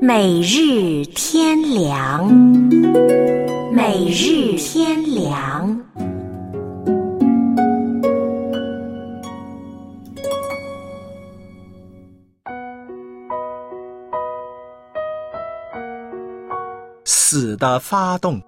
每日天良，每日天良。 死的发动。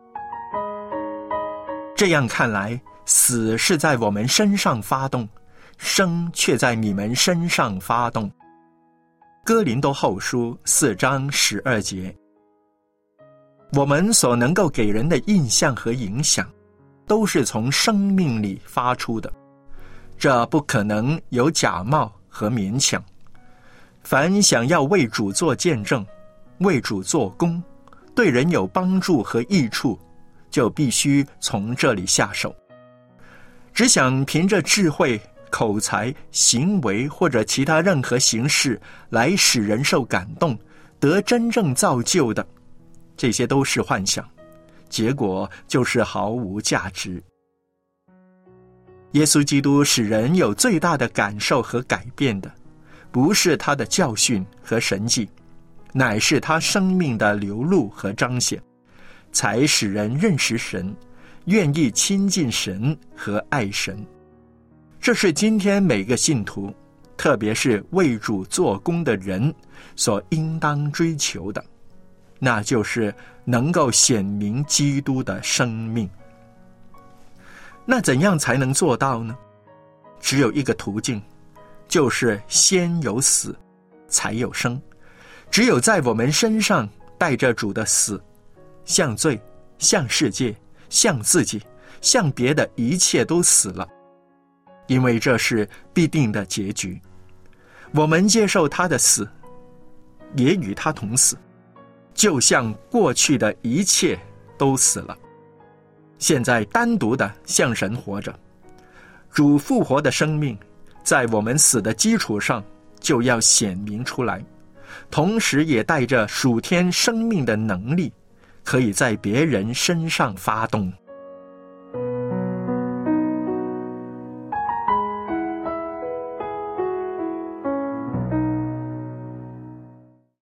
这样看来，死是在我们身上发动，生却在你们身上发动。哥林多后书4章12节。我们所能够给人的印象和影响，都是从生命里发出的，这不可能有假冒和勉强。凡想要为主做见证，为主做工，对人有帮助和益处，就必须从这里下手。只想凭着智慧、口才、行为或者其他任何形式来使人受感动，得真正造就的，这些都是幻想，结果就是毫无价值。耶稣基督使人有最大的感受和改变的，不是他的教训和神迹，乃是他生命的流露和彰显，才使人认识神，愿意亲近神和爱神。这是今天每个信徒，特别是为主做工的人所应当追求的，那就是能够显明基督的生命。那怎样才能做到呢？只有一个途径，就是先有死，才有生。只有在我们身上带着主的死，向罪、向世界、向自己、向别的一切都死了，因为这是必定的结局。我们接受他的死，也与他同死，就像过去的一切都死了，现在单独的向神活着。主复活的生命在我们死的基础上就要显明出来，同时也带着属天生命的能力，可以在别人身上发动。